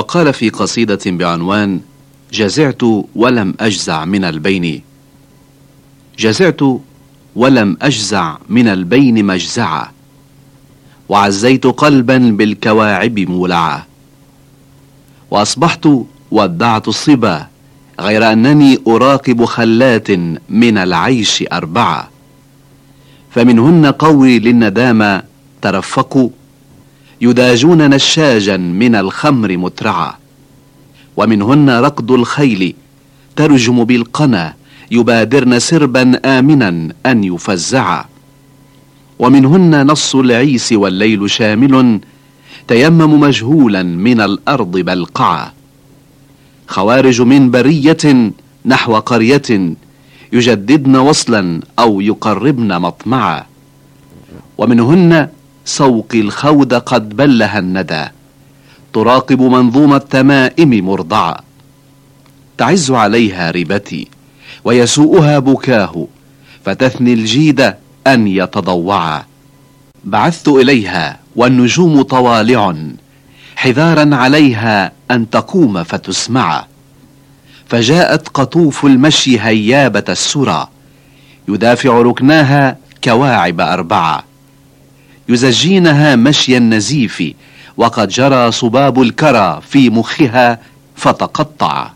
وقال في قصيدة بعنوان جزعت ولم أجزع من البين: جزعت ولم أجزع من البين مجزعة، وعزيت قلبا بالكواعب مولعة، وأصبحت ودعت الصبا غير أنني أراقب خلات من العيش أربعة، فمنهن قوي للندامة ترفقوا يداجون نشاجا من الخمر مترعة، ومنهن ركض الخيل ترجم بالقنا يبادرن سربا آمنا أن يفزعا، ومنهن نص العيس والليل شامل تيمم مجهولا من الأرض بلقعا، خوارج من برية نحو قرية يجددن وصلا أو يقربن مطمعا، ومنهن سوق الخود قد بلها الندى تراقب منظوم التمائم مرضعا، تعز عليها ربتي ويسوءها بكاه فتثني الجيد أن يتضوعا، بعثت إليها والنجوم طوالع حذارا عليها أن تقوم فتسمع، فجاءت قطوف المشي هيابة السرى يدافع ركناها كواعب أربعة، يزجينها مشي النزيف وقد جرى صباب الكرى في مخها فتقطع.